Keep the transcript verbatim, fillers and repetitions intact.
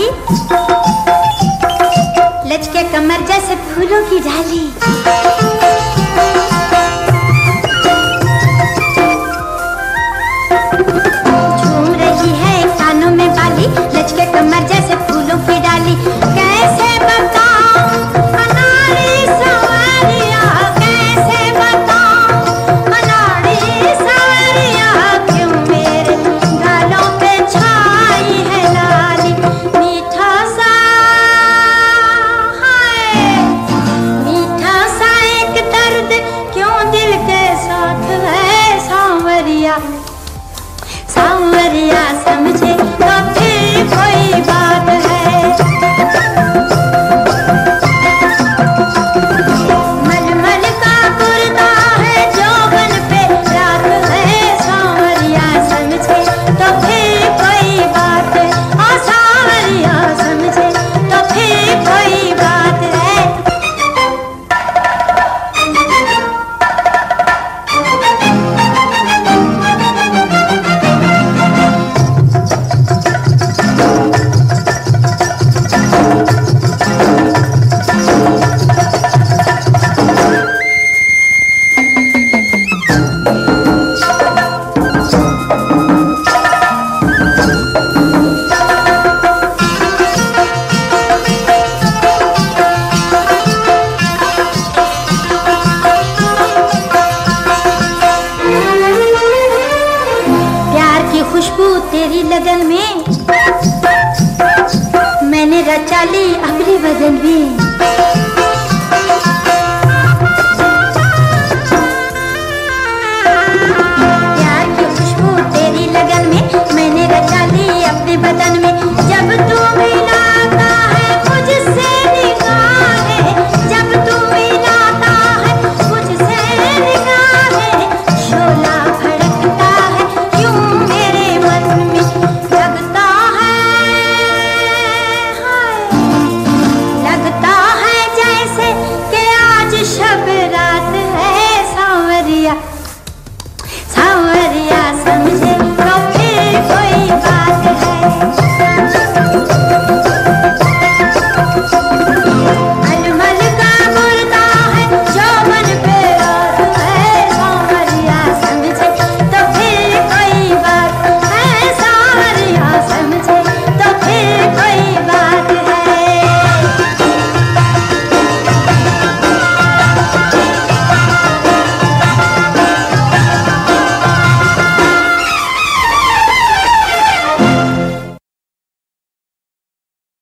वाली, लचके कमर जैसे फूलों की डाली। झूम रही है कानों में बाली, लचके कमर जैसे फूलों की डाली। कैसे बताऊं अनाड़ी सवारिया, कैसे बताऊं अनाड़ी सवारिया, क्यों मेरे गालों पे छाई है लाली। मीठा सा है, मीठा सा एक दर्द क्यों दिल के साथ है सांवरिया। सांवरिया समझे तो फिर कोई बात है। मलमल का कुर्ता है जोबन पे रात है, सांवरिया समझे तो फिर कोई बात है। हाँ सांवरिया समझे तो फिर कोई बात है। खुशबू तेरी लगन में मैंने रचा ली अपने बदन में।